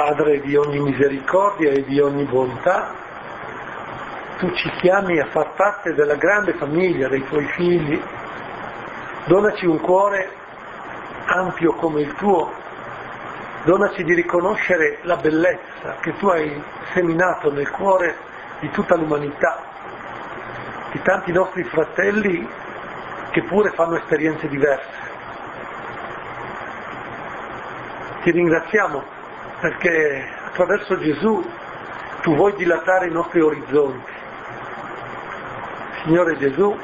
Padre di ogni misericordia e di ogni bontà, tu ci chiami a far parte della grande famiglia dei tuoi figli. Donaci un cuore ampio come il tuo, donaci di riconoscere la bellezza che tu hai seminato nel cuore di tutta l'umanità, di tanti nostri fratelli che pure fanno esperienze diverse. Ti ringraziamo perché attraverso Gesù tu vuoi dilatare i nostri orizzonti. Signore Gesù,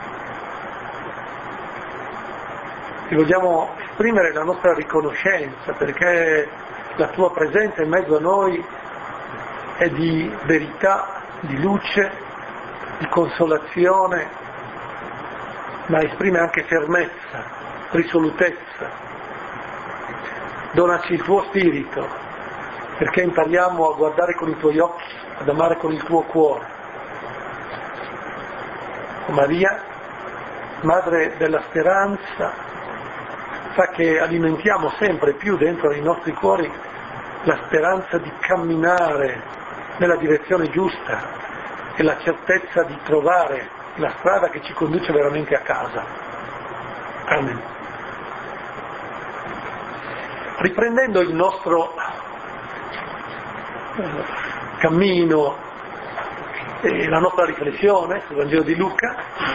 ti vogliamo esprimere la nostra riconoscenza perché la tua presenza in mezzo a noi è di verità, di luce, di consolazione, ma esprime anche fermezza, risolutezza. Donaci il tuo spirito perché impariamo a guardare con i tuoi occhi, ad amare con il tuo cuore. O Maria, Madre della speranza, fa che alimentiamo sempre più dentro i nostri cuori la speranza di camminare nella direzione giusta e la certezza di trovare la strada che ci conduce veramente a casa. Amen. Riprendendo il nostro cammino e la nostra riflessione sul Vangelo di Luca,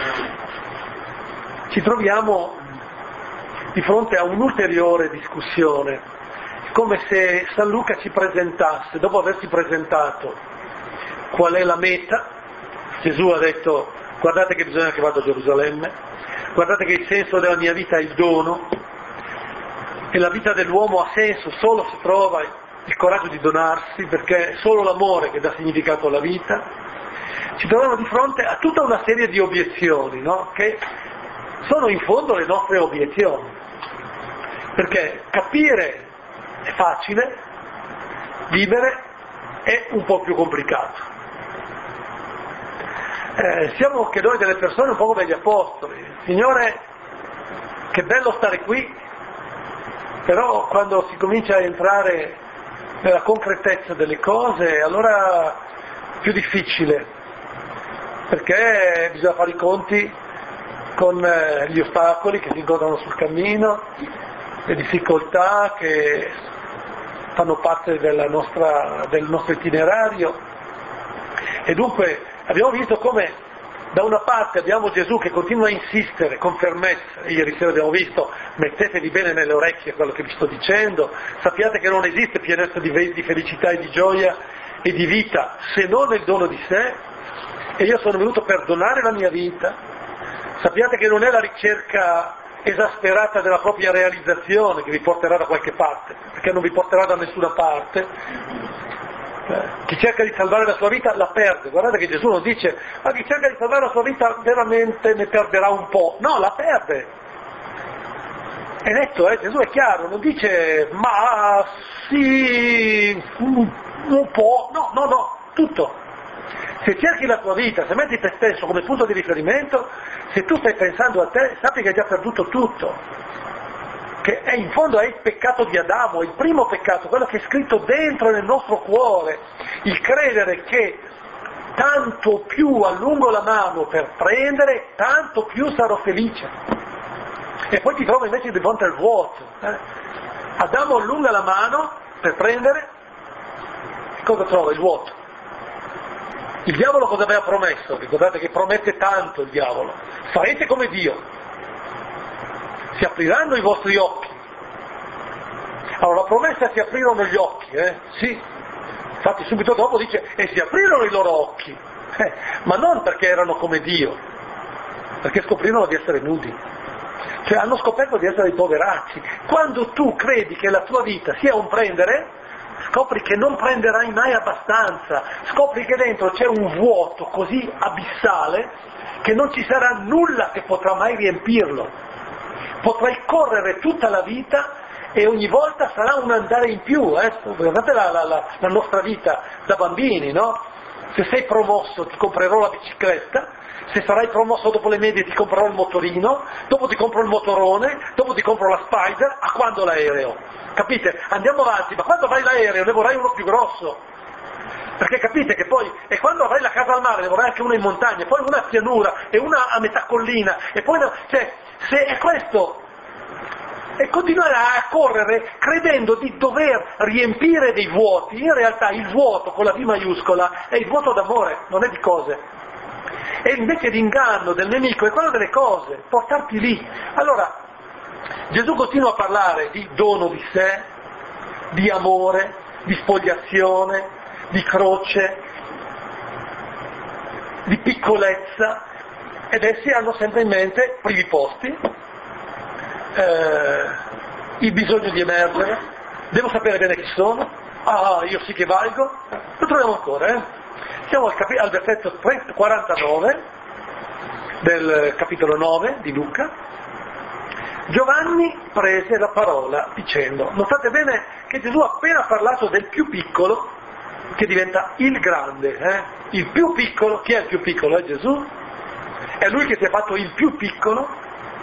ci troviamo di fronte a un'ulteriore discussione, come se San Luca ci presentasse, dopo averci presentato qual è la meta. Gesù ha detto: guardate che bisogna che vado a Gerusalemme, guardate che il senso della mia vita è il dono, e la vita dell'uomo ha senso solo se trova il coraggio di donarsi, perché è solo l'amore che dà significato alla vita. Ci troviamo di fronte a tutta una serie di obiezioni, no? Che sono in fondo le nostre obiezioni, perché capire è facile, vivere è un po' più complicato. Siamo che noi delle persone un po' come gli apostoli: Signore, che bello stare qui, però quando si comincia a entrare nella concretezza delle cose, allora è più difficile, perché bisogna fare i conti con gli ostacoli che si incontrano sul cammino, le difficoltà che fanno parte del nostro itinerario. E dunque abbiamo visto come da una parte abbiamo Gesù che continua a insistere con fermezza, e ieri sera abbiamo visto: mettetevi bene nelle orecchie quello che vi sto dicendo, sappiate che non esiste pienezza di felicità e di gioia e di vita se non nel dono di sé, e io sono venuto per donare la mia vita. Sappiate che non è la ricerca esasperata della propria realizzazione che vi porterà da qualche parte, perché non vi porterà da nessuna parte. Chi cerca di salvare la sua vita la perde. Guardate che Gesù non dice: ma chi cerca di salvare la sua vita veramente ne perderà un po'. No, la perde. È netto, Gesù è chiaro, non dice ma sì, un po', no, tutto. Se cerchi la tua vita, se metti te stesso come punto di riferimento, se tu stai pensando a te, sappi che hai già perduto tutto, che è in fondo è il peccato di Adamo, è il primo peccato, quello che è scritto dentro nel nostro cuore, il credere che tanto più allungo la mano per prendere, tanto più sarò felice. E poi ti trovi invece di fronte al vuoto. Adamo allunga la mano per prendere, e cosa trova? Il vuoto. Il diavolo cosa aveva promesso? Ricordate che promette tanto il diavolo: farete come Dio, si apriranno i vostri occhi. Allora la promessa: si aprirono gli occhi, sì, infatti subito dopo dice: e si aprirono i loro occhi, ma non perché erano come Dio, perché scoprirono di essere nudi, cioè hanno scoperto di essere dei poveracci. Quando tu credi che la tua vita sia un prendere, scopri che non prenderai mai abbastanza, scopri che dentro c'è un vuoto così abissale che non ci sarà nulla che potrà mai riempirlo. Potrai correre tutta la vita e ogni volta sarà un andare in più. Guardate la nostra vita da bambini, no? Se sei promosso ti comprerò la bicicletta, se sarai promosso dopo le medie ti comprerò il motorino, dopo ti compro il motorone, dopo ti compro la Spider, a quando l'aereo? Capite? Andiamo avanti, ma quando avrai l'aereo ne vorrai uno più grosso, perché capite che poi, e quando avrai la casa al mare ne vorrai anche una in montagna, poi una a pianura e una a metà collina, e poi, cioè, se è questo, e continuerà a correre credendo di dover riempire dei vuoti. In realtà il vuoto con la V maiuscola è il vuoto d'amore, non è di cose. E invece l'inganno del nemico è quello delle cose, portarti lì. Allora, Gesù continua a parlare di dono di sé, di amore, di spogliazione, di croce, di piccolezza, ed essi hanno sempre in mente primi posti, il bisogno di emergere, devo sapere bene chi sono, io sì che valgo. Lo troviamo ancora, Siamo al versetto 49 del capitolo 9 di Luca. Giovanni prese la parola dicendo, notate bene che Gesù ha appena parlato del più piccolo che diventa il grande, il più piccolo. Chi è il più piccolo? È Gesù, è lui che si è fatto il più piccolo.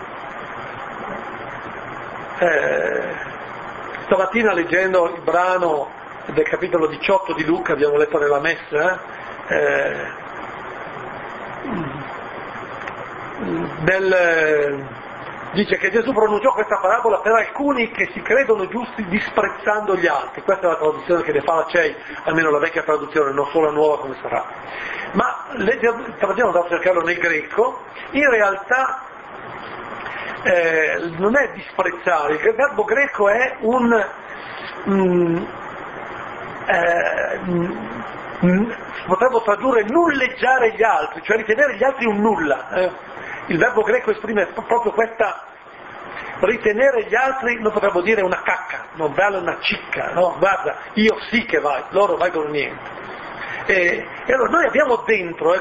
Stamattina leggendo il brano del capitolo 18 di Luca, abbiamo letto nella messa, dice che Gesù pronunciò questa parabola per alcuni che si credono giusti disprezzando gli altri. Questa è la traduzione che ne fa la CEI, almeno la vecchia traduzione, non solo la nuova come sarà. Ma abbiamo da cercarlo nel greco, in realtà non è disprezzare, il verbo greco è potremmo tradurre nulleggiare gli altri, cioè ritenere gli altri un nulla. Il verbo greco esprime proprio questa, ritenere gli altri, non potremmo dire una cacca, non vale una cicca, no? Guarda, io sì che valgo, loro valgono niente. E allora noi abbiamo dentro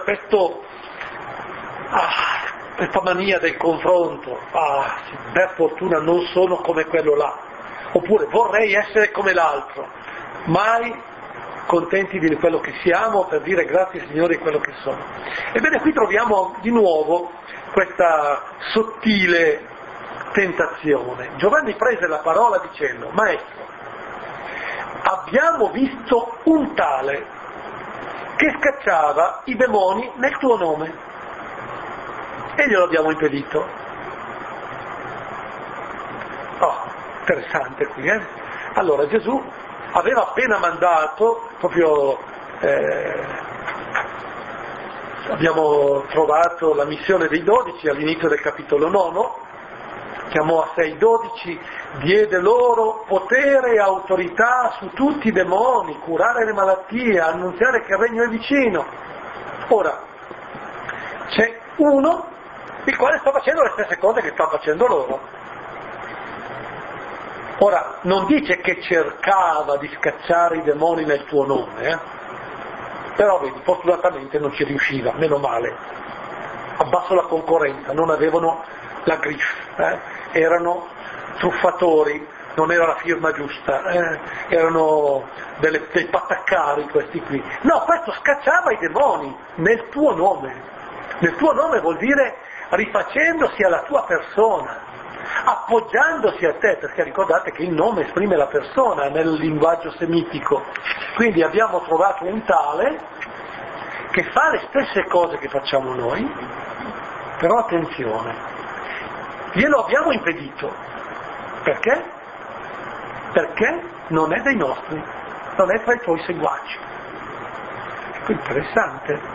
questa mania del confronto, per fortuna non sono come quello là, oppure vorrei essere come l'altro, mai contenti di quello che siamo per dire grazie Signore di quello che sono. Ebbene qui troviamo di nuovo questa sottile tentazione. Giovanni prese la parola dicendo, Maestro, abbiamo visto un tale che scacciava i demoni nel tuo nome e glielo abbiamo impedito. Interessante qui, Allora Gesù aveva appena mandato, abbiamo trovato la missione dei 12 all'inizio del capitolo 9, chiamò a sé i 12, diede loro potere e autorità su tutti i demoni, curare le malattie, annunziare che il regno è vicino. Ora, c'è uno il quale sta facendo le stesse cose che stanno facendo loro. Ora, non dice che cercava di scacciare i demoni nel tuo nome, però vedi, fortunatamente non ci riusciva, meno male. Abbasso la concorrenza, non avevano la griffe, erano truffatori, non era la firma giusta, erano dei pataccari questi qui. No, questo scacciava i demoni nel tuo nome. Nel tuo nome vuol dire rifacendosi alla tua persona, appoggiandosi a te, perché ricordate che il nome esprime la persona nel linguaggio semitico. Quindi abbiamo trovato un tale che fa le stesse cose che facciamo noi, però attenzione, glielo abbiamo impedito. Perché? Perché non è dei nostri, non è tra i tuoi seguaci. Ecco, interessante.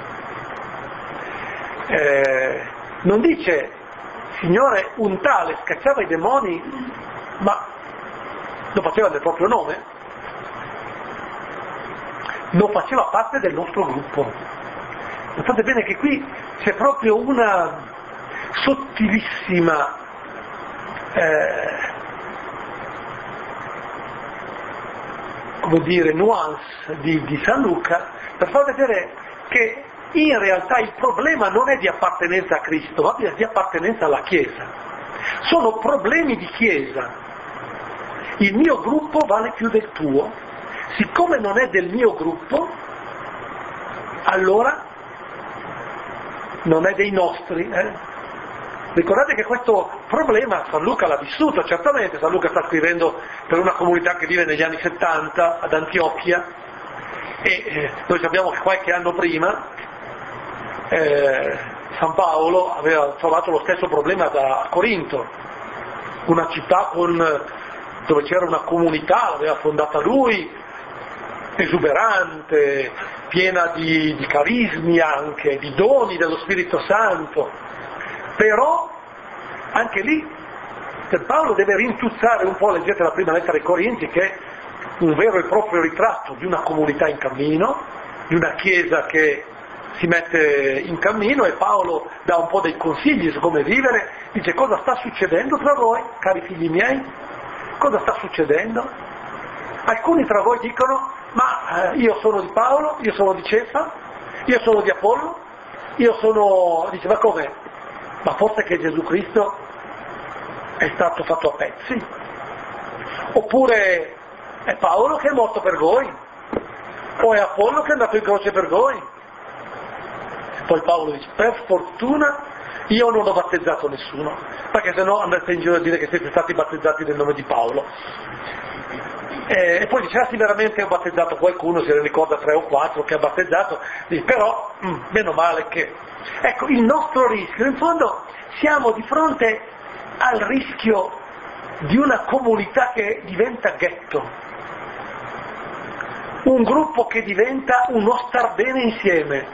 Non dice, Signore, un tale scacciava i demoni, ma lo faceva nel proprio nome? Non faceva parte del nostro gruppo. Notate bene che qui c'è proprio una sottilissima nuance di San Luca per far vedere che in realtà il problema non è di appartenenza a Cristo, ma di appartenenza alla Chiesa. Sono problemi di Chiesa. Il mio gruppo vale più del tuo. Siccome non è del mio gruppo, allora non è dei nostri. Ricordate che questo problema San Luca l'ha vissuto, certamente. San Luca sta scrivendo per una comunità che vive negli anni 70 ad Antiochia, e noi sappiamo che qualche anno prima San Paolo aveva trovato lo stesso problema a Corinto, una città dove c'era una comunità, l'aveva fondata lui, esuberante, piena di carismi anche, di doni dello Spirito Santo, però anche lì Paolo deve rintuzzare un po'. Leggete la prima lettera ai Corinti, che è un vero e proprio ritratto di una comunità in cammino, di una chiesa che si mette in cammino, e Paolo dà un po' dei consigli su come vivere. Dice: cosa sta succedendo tra voi, cari figli miei? Cosa sta succedendo? Alcuni tra voi dicono: ma io sono di Paolo, io sono di Cefa, io sono di Apollo, dice: ma come? Ma forse che Gesù Cristo è stato fatto a pezzi? Oppure è Paolo che è morto per voi? O è Apollo che è andato in croce per voi? Poi Paolo dice: per fortuna io non ho battezzato nessuno, perché sennò andate in giro a dire che siete stati battezzati nel nome di Paolo. E poi dice: sì, veramente ho battezzato qualcuno, se ne ricorda 3 o 4 che ha battezzato, dice, però meno male che... Ecco, il nostro rischio, in fondo siamo di fronte al rischio di una comunità che diventa ghetto, un gruppo che diventa uno star bene insieme.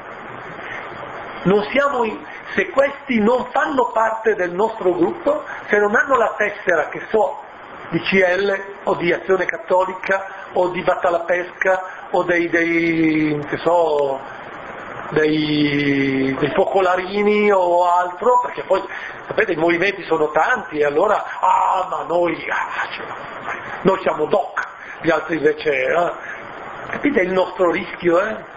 Se questi non fanno parte del nostro gruppo, se non hanno la tessera, che so, di CL o di Azione Cattolica o di Battalapesca o dei focolarini o altro, perché poi sapete i movimenti sono tanti, e allora ma noi siamo doc, gli altri invece capite il nostro rischio,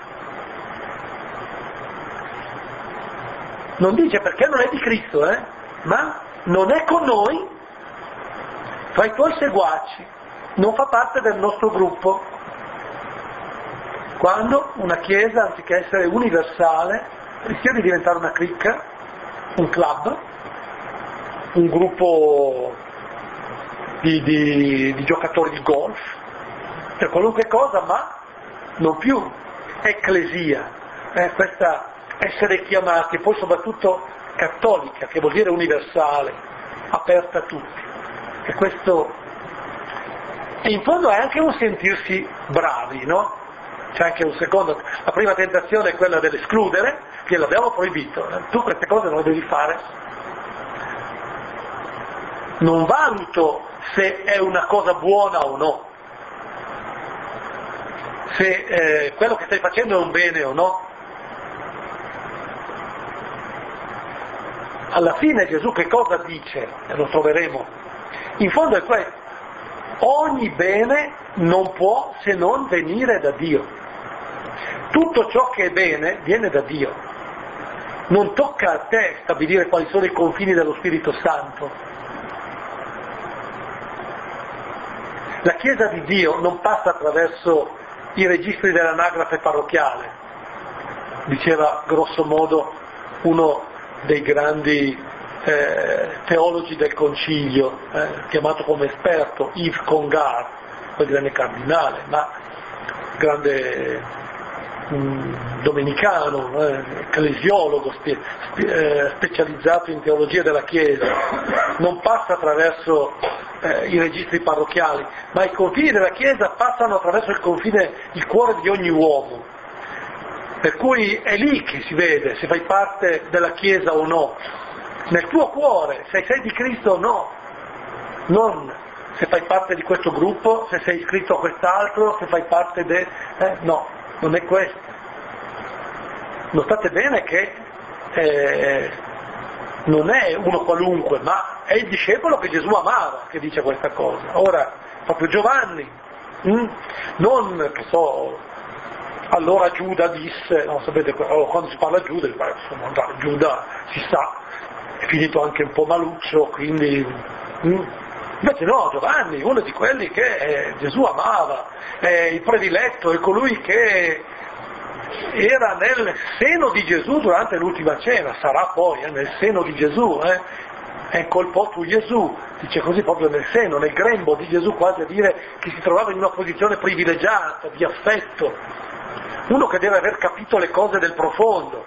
Non dice perché non è di Cristo, ma non è con noi, fra i tuoi seguaci, non fa parte del nostro gruppo. Quando una chiesa, anziché essere universale, rischia di diventare una cricca, un club, un gruppo di giocatori di golf, per qualunque cosa, ma non più ecclesia, questa essere chiamati, e poi soprattutto cattolica, che vuol dire universale, aperta a tutti. E questo, e in fondo è anche un sentirsi bravi, no? C'è anche un secondo, la prima tentazione è quella dell'escludere, che l'abbiamo proibito, tu queste cose non le devi fare. Non valuto se è una cosa buona o no, se quello che stai facendo è un bene o no. Alla fine Gesù che cosa dice? E lo troveremo. In fondo è questo: ogni bene non può se non venire da Dio. Tutto ciò che è bene viene da Dio. Non tocca a te stabilire quali sono i confini dello Spirito Santo. La Chiesa di Dio non passa attraverso i registri dell'anagrafe parrocchiale, diceva grosso modo uno dei grandi teologi del Concilio, chiamato come esperto Yves Congar, poi grande cardinale, ma grande domenicano, ecclesiologo specializzato in teologia della Chiesa. Non passa attraverso i registri parrocchiali, ma i confini della Chiesa passano attraverso il cuore di ogni uomo. Per cui è lì che si vede se fai parte della Chiesa o no, nel tuo cuore, se sei di Cristo o no, non se fai parte di questo gruppo, se sei iscritto a quest'altro, se fai parte no, non è questo. Notate bene che non è uno qualunque, ma è il discepolo che Gesù amava che dice questa cosa. Ora, proprio Giovanni, non che so... Allora Giuda disse, no, sapete, quando si parla di Giuda, insomma, Giuda si sa, è finito anche un po' maluccio, quindi... Invece no, Giovanni, uno di quelli che Gesù amava, è il prediletto, è colui che era nel seno di Gesù durante l'ultima cena, sarà poi nel seno di Gesù, ecco il po' tu Gesù, dice così proprio nel seno, nel grembo di Gesù, quasi a dire che si trovava in una posizione privilegiata, di affetto, uno che deve aver capito le cose del profondo.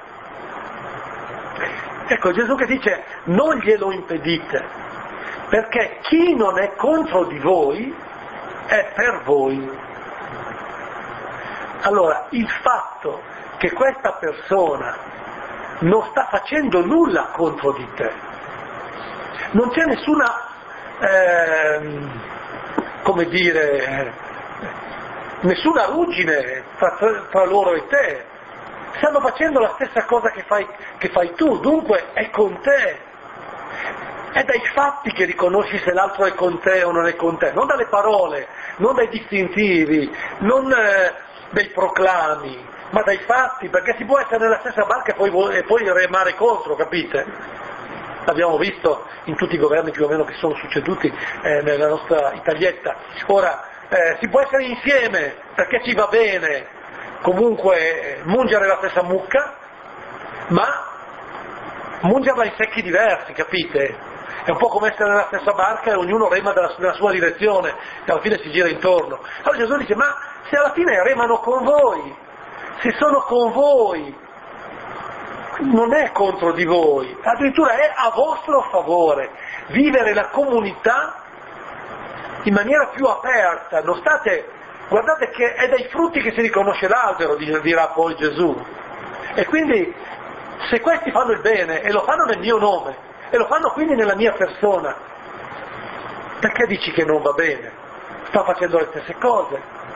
Ecco Gesù che dice non glielo impedite, perché chi non è contro di voi è per voi. Allora, il fatto che questa persona non sta facendo nulla contro di te, non c'è nessuna, come dire, nessuna ruggine tra loro e te, stanno facendo la stessa cosa che fai tu, dunque è con te. È dai fatti che riconosci se l'altro è con te o non è con te, non dalle parole, non dai distintivi, non dai proclami, ma dai fatti, perché si può essere nella stessa barca e poi remare contro, capite? L'abbiamo visto in tutti i governi più o meno che sono succeduti nella nostra Italietta. Ora, si può essere insieme perché ci va bene, comunque mungere la stessa mucca, ma mungerla in secchi diversi, capite? È un po' come essere nella stessa barca e ognuno rema nella sua direzione e alla fine si gira intorno. Allora Gesù dice, ma se alla fine remano con voi, se sono con voi, non è contro di voi, addirittura è a vostro favore. Vivere la comunità in maniera più aperta, non state, guardate che è dai frutti che si riconosce l'albero, dirà poi Gesù. E quindi se questi fanno il bene e lo fanno nel mio nome, e lo fanno quindi nella mia persona, perché dici che non va bene? Sta facendo le stesse cose.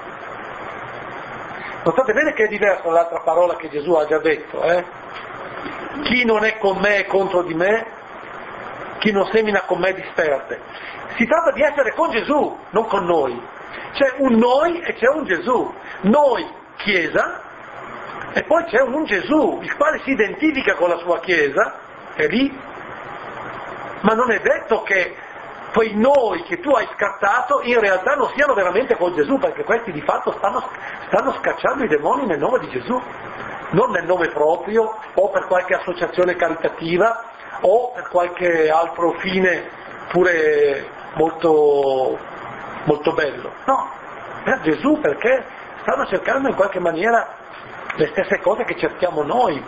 Notate bene che è diversa dall'altra parola che Gesù ha già detto, Chi non è con me è contro di me, chi non semina con me disperde. Si tratta di essere con Gesù, non con noi. C'è un noi e c'è un Gesù. Noi, Chiesa, e poi c'è un Gesù, il quale si identifica con la sua Chiesa, è lì. Ma non è detto che quei noi che tu hai scattato in realtà non siano veramente con Gesù, perché questi di fatto stanno scacciando i demoni nel nome di Gesù, non nel nome proprio, o per qualche associazione caritativa, o per qualche altro fine pure molto, molto bello. No, per Gesù, perché stanno cercando in qualche maniera le stesse cose che cerchiamo noi.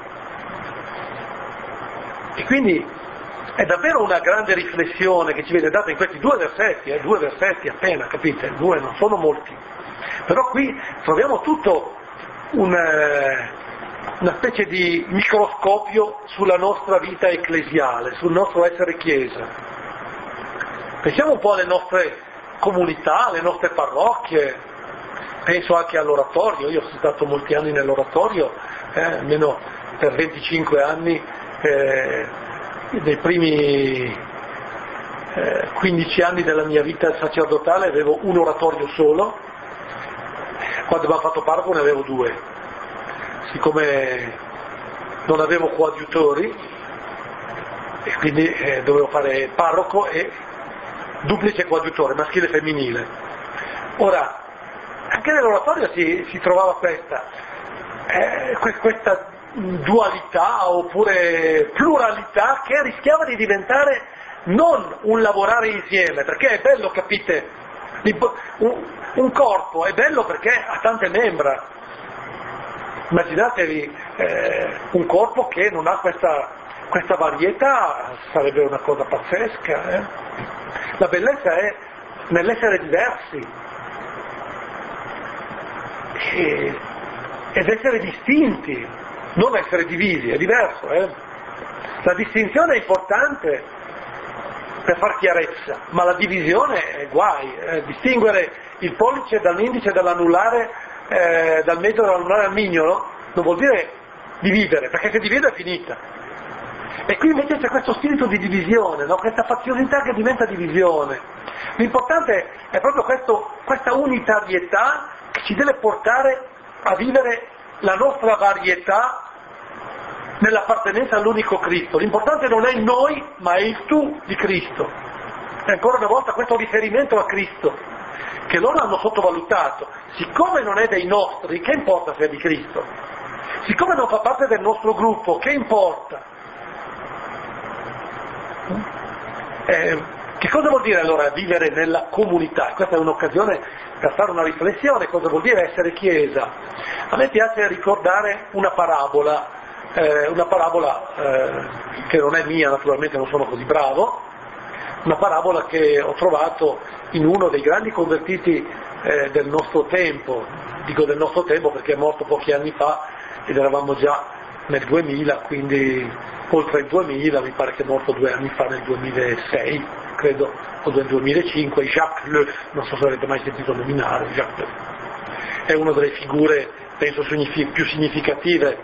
E quindi è davvero una grande riflessione che ci viene data in questi due versetti appena, capite? Due, non sono molti. Però qui troviamo tutto una specie di microscopio sulla nostra vita ecclesiale, sul nostro essere Chiesa. Pensiamo un po' alle nostre comunità, alle nostre parrocchie, penso anche all'oratorio. Io sono stato molti anni nell'oratorio, almeno per 25 anni, nei primi 15 anni della mia vita sacerdotale avevo un oratorio solo, quando abbiamo fatto parroco ne avevo due, siccome non avevo coadiutori e quindi dovevo fare parroco e duplice coadiutore, maschile e femminile. Ora, anche nell'oratorio si trovava questa dualità oppure pluralità che rischiava di diventare non un lavorare insieme, perché è bello, capite, un corpo è bello perché ha tante membra. Immaginatevi un corpo che non ha questa varietà, sarebbe una cosa pazzesca. La bellezza è nell'essere diversi ed essere distinti, non essere divisi, è diverso. La distinzione è importante per far chiarezza, ma la divisione è guai. Distinguere il pollice dall'indice, dall'anulare, dal medio dall'anulare al mignolo, non vuol dire dividere, perché se divide è finita. E qui invece c'è questo spirito di divisione, no? Questa faziosità che diventa divisione. L'importante è proprio questa unitarietà che ci deve portare a vivere la nostra varietà nell'appartenenza all'unico Cristo. L'importante non è il noi, ma è il tu di Cristo. E ancora una volta questo riferimento a Cristo, che loro hanno sottovalutato. Siccome non è dei nostri, che importa se è di Cristo? Siccome non fa parte del nostro gruppo, che importa? Che cosa vuol dire allora vivere nella comunità? Questa è un'occasione per fare una riflessione, cosa vuol dire essere Chiesa. A me piace ricordare una parabola che non è mia, naturalmente non sono così bravo, una parabola che ho trovato in uno dei grandi convertiti del nostro tempo, dico del nostro tempo perché è morto pochi anni fa ed eravamo già nel 2000, quindi oltre il 2000, mi pare che è morto 2 anni fa, nel 2006, credo, o nel 2005, Jacques Leuf, non so se avete mai sentito nominare, Jacques Leuf. È una delle figure, penso, più significative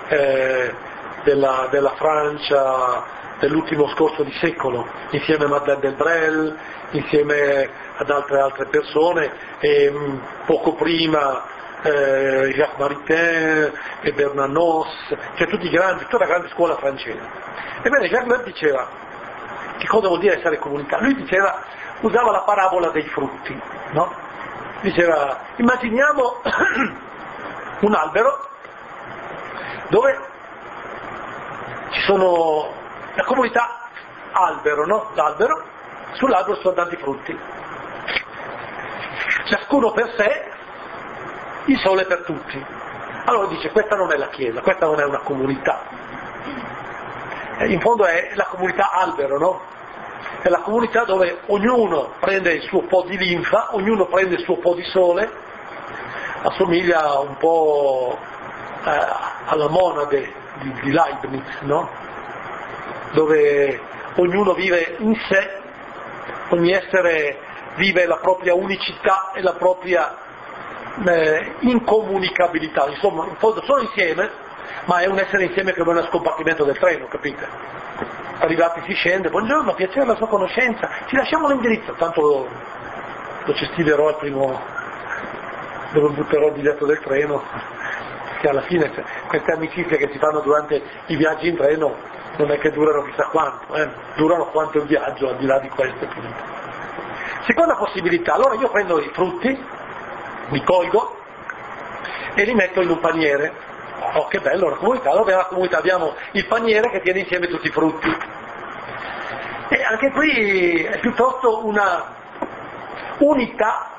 della Francia dell'ultimo scorcio di secolo, insieme a Madeleine Delbrel, insieme ad altre persone, e poco prima Jacques Maritain e Bernanos, cioè tutti grandi, tutta la grande scuola francese. Ebbene, Jacques Leuf diceva, che cosa vuol dire essere comunità? Lui diceva, usava la parabola dei frutti, no? Diceva, immaginiamo un albero dove ci sono la comunità albero, no? L'albero, sull'albero sono tanti frutti, ciascuno per sé, il sole per tutti. Allora dice, questa non è la Chiesa, questa non è una comunità. In fondo è la comunità albero, no? È la comunità dove ognuno prende il suo po' di linfa, ognuno prende il suo po' di sole, assomiglia un po' alla monade di Leibniz, no? Dove ognuno vive in sé, ogni essere vive la propria unicità e la propria incomunicabilità, insomma in fondo sono insieme, ma è un essere insieme come nello scompartimento del treno, capite? Arrivati si scende, buongiorno, piacere la sua conoscenza, ci lasciamo l'indirizzo, tanto lo cestilerò al primo, dove butterò il biglietto del treno, che alla fine queste amicizie che si fanno durante i viaggi in treno non è che durano chissà quanto, durano quanto il viaggio, al di là di questo. Seconda possibilità, allora io prendo i frutti, li colgo e li metto in un paniere. Oh, che bello, una comunità. Allora nella comunità abbiamo il paniere che tiene insieme tutti i frutti. E anche qui è piuttosto una unità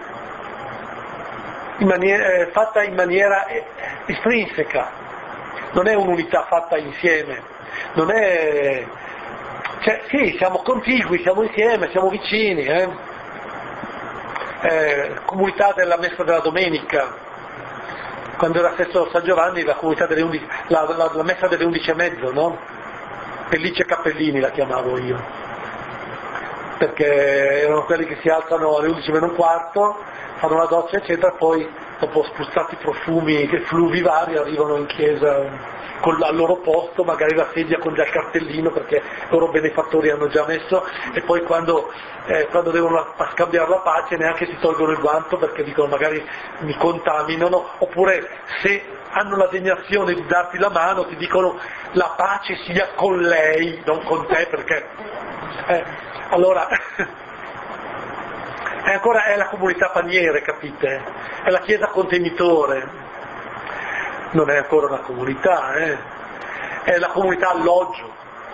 fatta in maniera estrinseca, non è un'unità fatta insieme, non è... Cioè, sì, siamo contigui, siamo insieme, siamo vicini, comunità della messa della domenica, quando era stesso San Giovanni, la comunità delle 11, la messa delle 11:30, no? Pellicce e Cappellini la chiamavo io, perché erano quelli che si alzano alle 11 meno un quarto, fanno la doccia eccetera, poi dopo spruzzati profumi e fluvi vari arrivano in chiesa al loro posto, magari la sedia con già il cartellino perché i loro benefattori hanno già messo, e poi quando devono scambiare la pace neanche si tolgono il guanto perché dicono magari mi contaminano, oppure se hanno la degnazione di darti la mano ti dicono la pace sia con lei, non con te, perché allora è la comunità paniere, capite? È la chiesa contenitore. Non è ancora una comunità, è la comunità alloggio,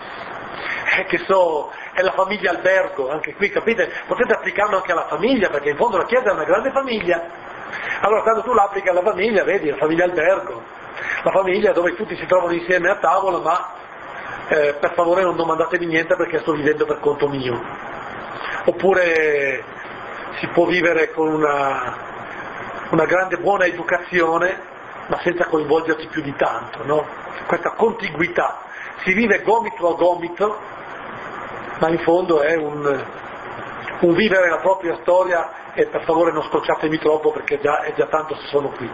è la famiglia albergo, anche qui, capite? Potete applicarlo anche alla famiglia, perché in fondo la Chiesa è una grande famiglia. Allora quando tu l'applichi alla famiglia, vedi, la famiglia albergo, la famiglia dove tutti si trovano insieme a tavola, ma per favore non domandatevi niente perché sto vivendo per conto mio. Oppure si può vivere con una grande buona educazione, ma senza coinvolgersi più di tanto, no? Questa contiguità, si vive gomito a gomito, ma in fondo è un vivere la propria storia, e per favore non scocciatemi troppo perché è già tanto se sono qui.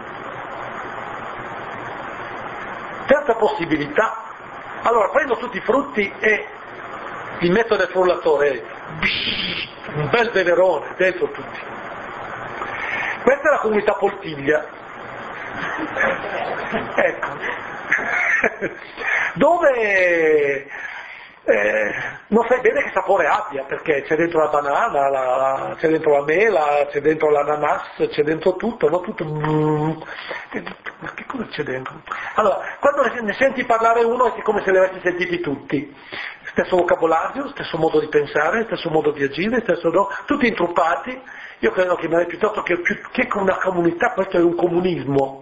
Terza possibilità, allora prendo tutti i frutti e li metto nel frullatore, un bel beverone dentro tutti. Questa è la comunità poltiglia. Ecco, dove non sai bene che sapore abbia, perché c'è dentro la banana, c'è dentro la mela, c'è dentro l'ananas, c'è dentro tutto, no? Tutto. Ma che cosa c'è dentro? Allora, quando ne senti parlare uno è come se li avessi sentiti tutti. Stesso vocabolario, stesso modo di pensare, stesso modo di agire, tutti intruppati. Io credo che piuttosto che una comunità, questo è un comunismo,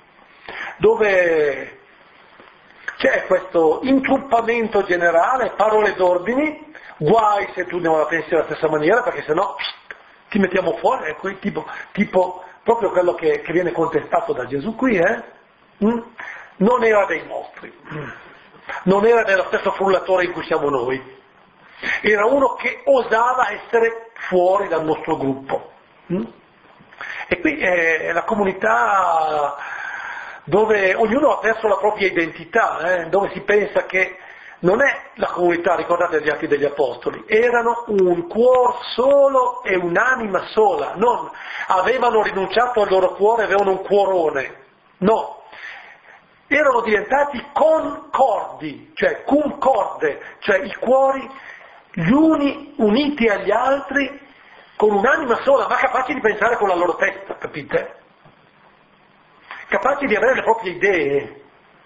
dove c'è questo intruppamento generale, parole d'ordini, guai se tu non la pensi alla stessa maniera, perché sennò ti mettiamo fuori, ecco, tipo proprio quello che viene contestato da Gesù qui, non era dei nostri, non era dello stesso frullatore in cui siamo noi, era uno che osava essere fuori dal nostro gruppo. E qui è la comunità dove ognuno ha perso la propria identità, dove si pensa che non è la comunità, ricordate gli Atti degli Apostoli, erano un cuor solo e un'anima sola, non avevano rinunciato al loro cuore, avevano un cuorone, no, erano diventati concordi, cioè concorde, cioè i cuori gli uni uniti agli altri con un'anima sola, ma capaci di pensare con la loro testa, capite? Capaci di avere le proprie idee,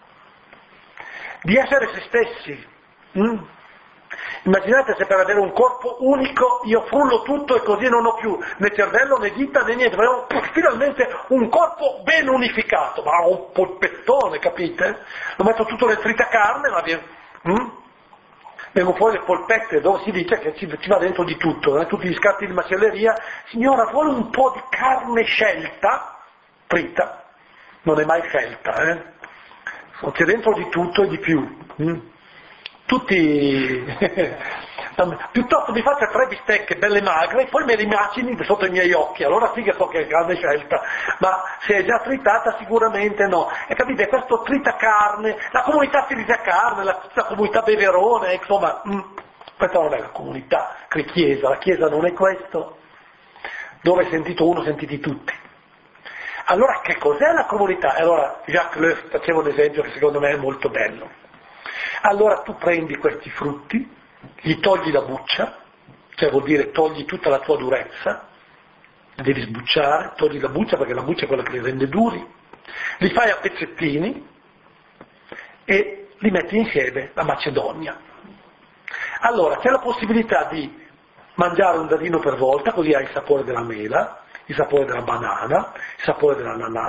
di essere se stessi. Immaginate se per avere un corpo unico io frullo tutto e così non ho più né cervello né dita né niente, avevo finalmente un corpo ben unificato, ma un polpettone, capite? Lo metto tutto nel tritacarne, ma vengono fuori le polpette dove si dice che ci va dentro di tutto, tutti gli scarti di macelleria. Signora, vuole un po' di carne scelta, trita? Non è mai scelta, c'è dentro di tutto e di più. Tutti, piuttosto mi faccia 3 bistecche belle magre e poi me le macini sotto i miei occhi, allora sì che so che è grande scelta, ma se è già tritata sicuramente no. E capite, questo tritacarne, la comunità tritacarne, la comunità beverone, insomma, questa non è la comunità chiesa, la chiesa non è questo, dove è sentito uno, sentiti tutti. Allora che cos'è la comunità? Allora Jacques Löff faceva un esempio che secondo me è molto bello. Allora tu prendi questi frutti, gli togli la buccia, cioè vuol dire togli tutta la tua durezza, devi sbucciare, togli la buccia perché la buccia è quella che li rende duri, li fai a pezzettini e li metti insieme a Macedonia. Allora c'è la possibilità di mangiare un dadino per volta, così hai il sapore della mela, il sapore della banana, il sapore dell'ananas,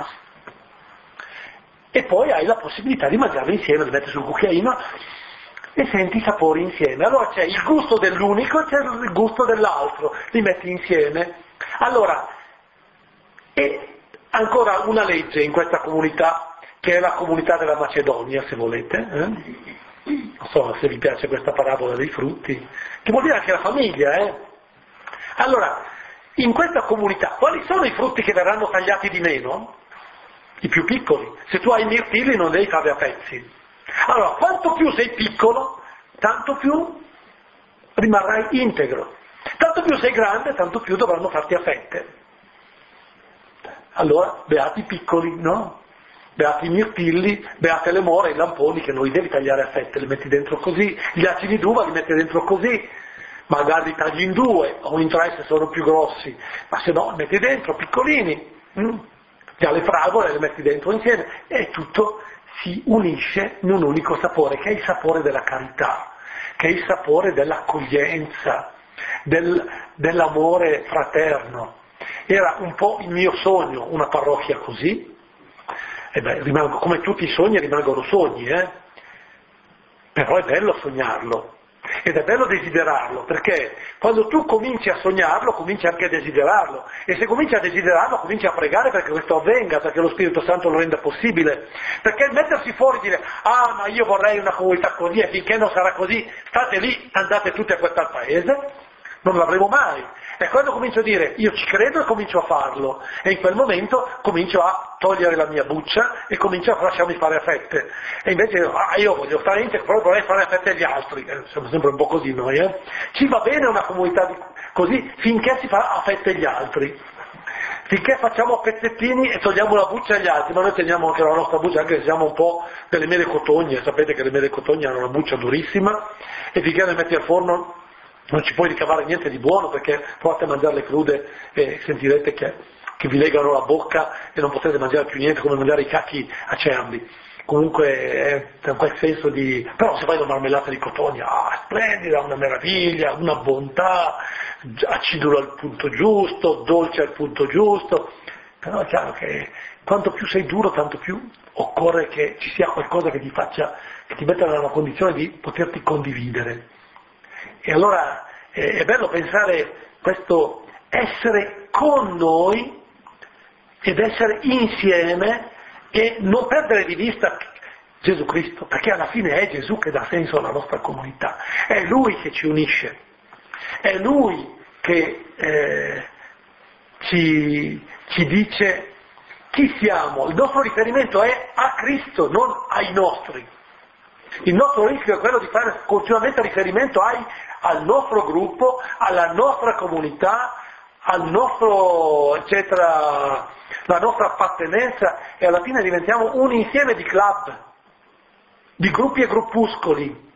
e poi hai la possibilità di mangiarli insieme, li metti sul cucchiaino e senti i sapori insieme. Allora c'è il gusto dell'unico e c'è il gusto dell'altro, li metti insieme. Allora, e ancora una legge in questa comunità, che è la comunità della Macedonia, se volete, non so se vi piace questa parabola dei frutti, che vuol dire anche la famiglia, Allora, in questa comunità, quali sono i frutti che verranno tagliati di meno? I più piccoli. Se tu hai i mirtilli non devi farli a pezzi. Allora, quanto più sei piccolo, tanto più rimarrai integro. Tanto più sei grande, tanto più dovranno farti a fette. Allora, beati i piccoli, no? Beati i mirtilli, beate le more, i lamponi che non li devi tagliare a fette, li metti dentro così, gli acini d'uva li metti dentro così, magari li tagli in 2 o in 3 se sono più grossi, ma se no li metti dentro piccolini. Già le fragole le metti dentro insieme e tutto si unisce in un unico sapore, che è il sapore della carità, che è il sapore dell'accoglienza, dell'amore fraterno. Era un po' il mio sogno, una parrocchia così, come tutti i sogni rimangono sogni, però è bello sognarlo. Ed è bello desiderarlo, perché quando tu cominci a sognarlo, cominci anche a desiderarlo, e se cominci a desiderarlo, cominci a pregare perché questo avvenga, perché lo Spirito Santo lo renda possibile. Perché mettersi fuori e dire, ma io vorrei una comunità così, e finché non sarà così, state lì, andate tutti a quel paese, non l'avremo mai. E quando comincio a dire, io ci credo e comincio a farlo, e in quel momento comincio a togliere la mia buccia e comincio a lasciarmi fare a fette. E invece io voglio stare in te, però vorrei fare a fette agli altri. Siamo sempre un po' così noi, Ci va bene una comunità così finché si fa a fette agli altri. finché facciamo pezzettini e togliamo la buccia agli altri, ma noi teniamo anche la nostra buccia, anche se siamo un po' delle mele cotogne, sapete che le mele cotogne hanno una buccia durissima, e finché le metti al forno non ci puoi ricavare niente di buono, perché provate a mangiarle crude e sentirete che vi legano la bocca e non potete mangiare più niente, come mangiare i cacchi acerbi. Comunque è quel senso di... però se fai una marmellata di cotogne, splendida, una meraviglia, una bontà, acidulo al punto giusto, dolce al punto giusto, però è chiaro che quanto più sei duro, tanto più occorre che ci sia qualcosa che ti faccia, che ti metta nella condizione di poterti condividere. E allora è bello pensare questo essere con noi ed essere insieme e non perdere di vista Gesù Cristo, perché alla fine è Gesù che dà senso alla nostra comunità, è Lui che ci unisce, è Lui che ci dice chi siamo. Il nostro riferimento è a Cristo, non ai nostri. Il nostro rischio è quello di fare continuamente riferimento al nostro gruppo, alla nostra comunità, al nostro eccetera, la nostra appartenenza, e alla fine diventiamo un insieme di club, di gruppi e gruppuscoli,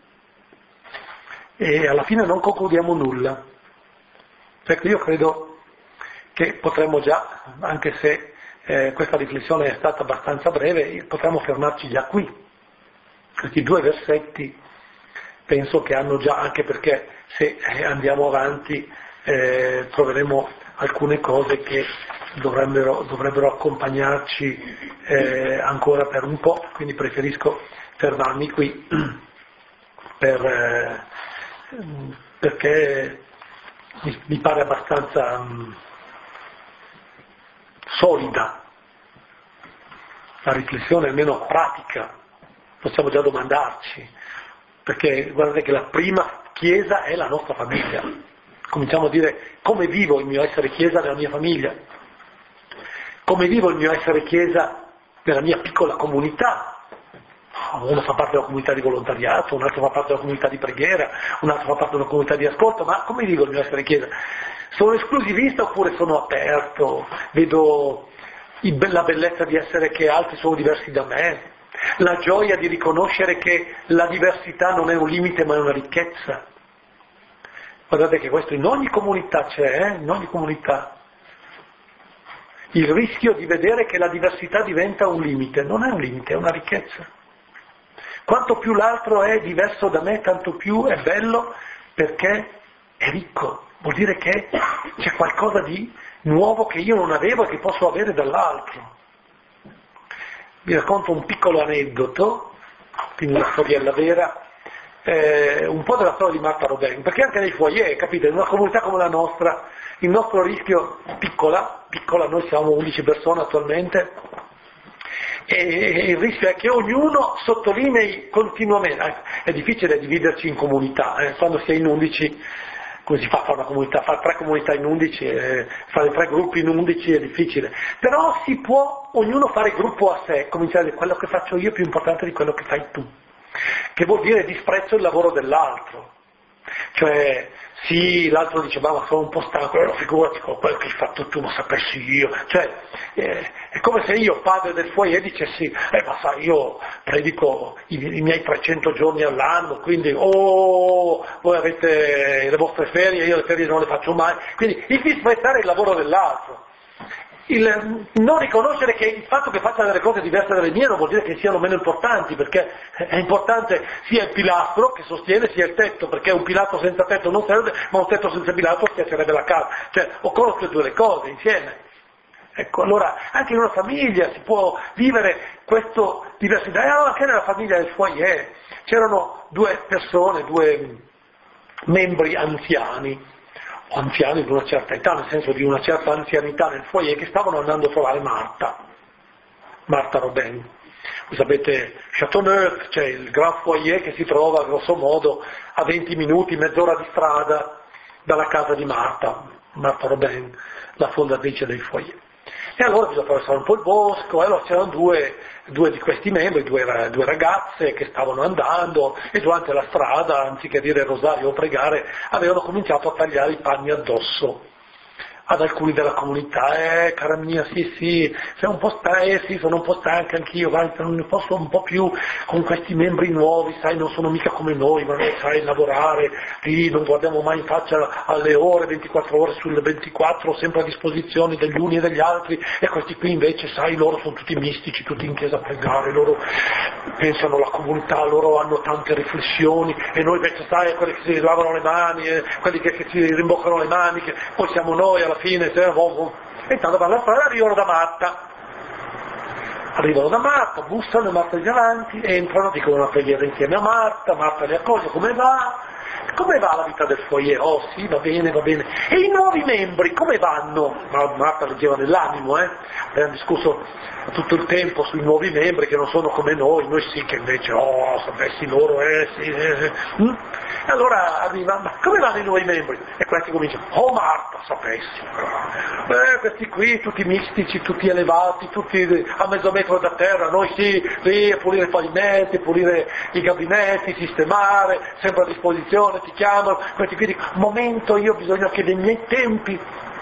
e alla fine non concludiamo nulla. Ecco, io credo che potremmo già, anche se questa riflessione è stata abbastanza breve, potremmo fermarci già qui. Questi 2 versetti penso che hanno già, anche perché se andiamo avanti troveremo alcune cose che dovrebbero accompagnarci ancora per un po', quindi preferisco fermarmi qui perché mi pare abbastanza solida la riflessione, almeno pratica. Possiamo già domandarci, perché guardate che la prima Chiesa è la nostra famiglia. Cominciamo a dire come vivo il mio essere Chiesa nella mia famiglia, come vivo il mio essere Chiesa nella mia piccola comunità. Uno fa parte della comunità di volontariato, un altro fa parte della comunità di preghiera, un altro fa parte della comunità di ascolto, ma come vivo il mio essere Chiesa? Sono esclusivista oppure sono aperto? Vedo la bellezza di essere che altri sono diversi da me? La gioia di riconoscere che la diversità non è un limite ma è una ricchezza. Guardate che questo in ogni comunità c'è, in ogni comunità. Il rischio di vedere che la diversità diventa un limite, non è un limite, è una ricchezza. Quanto più l'altro è diverso da me, tanto più è bello, perché è ricco, vuol dire che c'è qualcosa di nuovo che io non avevo e che posso avere dall'altro. Vi racconto un piccolo aneddoto, quindi una storiella vera, un po' della storia di Marta Rodin, perché anche nei foyer, capite, in una comunità come la nostra, il nostro rischio piccola, noi siamo 11 persone attualmente, e il rischio è che ognuno sottolinei continuamente, è difficile dividerci in comunità, quando si è in 11, come si fa a fare una comunità? Fare 3 comunità in 11, fare 3 gruppi in 11 è difficile, però si può ognuno fare gruppo a sé, cominciare a dire quello che faccio io è più importante di quello che fai tu, che vuol dire disprezzo il lavoro dell'altro, cioè sì, l'altro dice ma sono un po' stanco, figurati con quello che hai fatto tu, ma sapessi io, cioè è come se io, padre del foyer, dicessi ma sai, io predico i miei 300 giorni all'anno, quindi voi avete le vostre ferie, io le ferie non le faccio mai, quindi il disprezzare il lavoro dell'altro, il non riconoscere che il fatto che faccia delle cose diverse dalle mie non vuol dire che siano meno importanti, perché è importante sia il pilastro che sostiene sia il tetto, perché un pilastro senza tetto non serve, ma un tetto senza pilastro schiaccerebbe la casa, cioè occorrono queste 2 cose insieme. Ecco, allora anche in una famiglia si può vivere questa diversità, e allora anche nella famiglia del foyer c'erano 2 persone, 2 membri anziani di una certa età, nel senso di una certa anzianità nel foyer, che stavano andando a trovare Marta Rodin. Voi sapete, Châteauneuf, c'è il Grand Foyer che si trova grosso modo a 20 minuti, mezz'ora di strada dalla casa di Marta Rodin, la fondatrice del foyer. E allora bisogna attraversare un po' il bosco, e allora c'erano due di questi membri, due ragazze che stavano andando, e durante la strada, anziché dire rosario o pregare, avevano cominciato a tagliare i panni addosso ad alcuni della comunità, cara mia, sì, sei un po' sì, sono un po' stanca anch'io, non ne posso un po' più con questi membri nuovi, sai, non sono mica come noi, ma noi, sai, lavorare, lì non guardiamo mai in faccia alle ore, 24 ore sulle 24, sempre a disposizione degli uni e degli altri, e questi qui invece, sai, loro sono tutti mistici, tutti in chiesa a pregare, loro pensano alla comunità, loro hanno tante riflessioni, e noi invece, sai, quelli che si lavano le mani, quelli che si rimboccano le maniche, poi siamo noi alla fine, e intanto vanno a strada, arrivano da Marta, bussano, e Marta è davanti, entrano, dicono una preghiera insieme a Marta li accoglie, come va? Come va la vita del foyer? Oh sì, va bene. E i nuovi membri, come vanno? Marta leggeva nell'animo, abbiamo discusso tutto il tempo sui nuovi membri che non sono come noi sì che invece, sapessi loro, sì. Allora arriva, ma come vanno i nuovi membri? E questi cominciano, Marta, sapessi. Questi qui, tutti mistici, tutti elevati, tutti a mezzo metro da terra, noi sì, lì a pulire i pavimenti, pulire i gabinetti, sistemare, sempre a disposizione, ti chiamano, questi qui dicono, momento, io ho bisogno che dei miei tempi.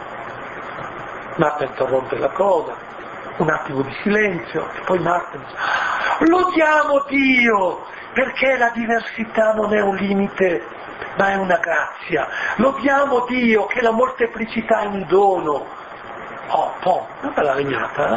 Marta interrompe la cosa, un attimo di silenzio, e poi Marta dice, lodiamo Dio, perché la diversità non è un limite, ma è una grazia. Lodiamo Dio che la molteplicità è un dono. Non te l'ha legnata,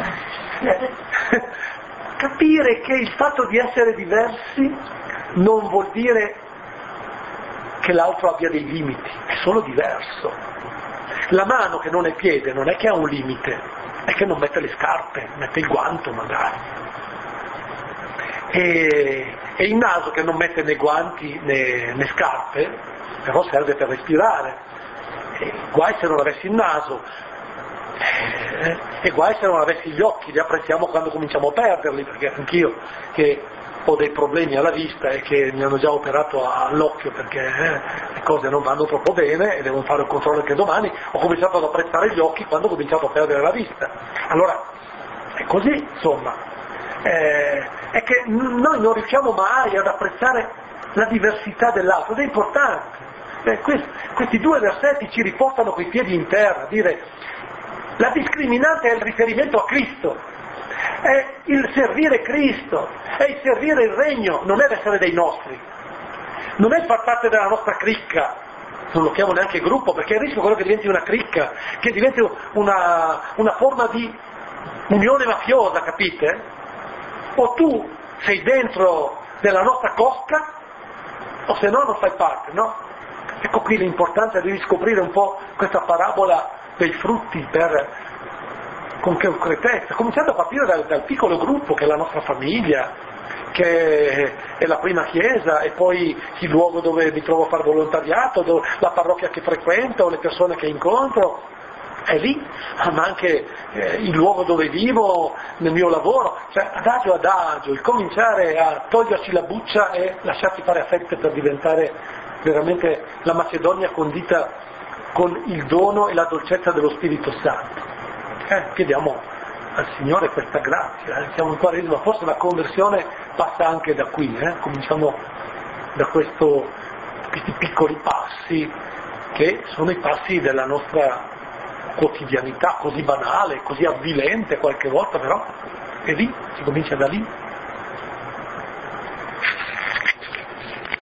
Capire che il fatto di essere diversi non vuol dire che l'altro abbia dei limiti, è solo diverso. La mano che non è piede non è che ha un limite, è che non mette le scarpe, mette il guanto magari. E il naso che non mette né guanti né scarpe, però serve per respirare. Guai se non avessi il naso, e guai se non avessi gli occhi, li apprezziamo quando cominciamo a perderli, perché anch'io che ho dei problemi alla vista e che mi hanno già operato all'occhio perché le cose non vanno troppo bene e devo fare un controllo anche domani, ho cominciato ad apprezzare gli occhi quando ho cominciato a perdere la vista. Allora, è così, insomma. È che noi non riusciamo mai ad apprezzare la diversità dell'altro, ed è importante. Questi due versetti ci riportano coi piedi in terra, dire la discriminante è il riferimento a Cristo, è il servire Cristo, è il servire il regno, non è l'essere dei nostri, non è il far parte della nostra cricca, non lo chiamo neanche gruppo, perché il rischio è quello che diventi una cricca, che diventi una forma di unione mafiosa, capite? O tu sei dentro della nostra cosca, o se no non fai parte, no? Ecco qui l'importanza di riscoprire un po' questa parabola dei frutti con concretezza, cominciando a partire dal piccolo gruppo che è la nostra famiglia, che è la prima chiesa, e poi il luogo dove mi trovo a fare volontariato, la parrocchia che frequento, le persone che incontro, è lì, ma anche il luogo dove vivo, nel mio lavoro, cioè adagio, il cominciare a toglierci la buccia e lasciarci fare a fette per diventare veramente la Macedonia condita con il dono e la dolcezza dello Spirito Santo. Chiediamo al Signore questa grazia, siamo in Quaresima, forse la conversione passa anche da qui, cominciamo da questi piccoli passi che sono i passi della nostra quotidianità, così banale, così avvilente qualche volta, però è lì, si comincia da lì.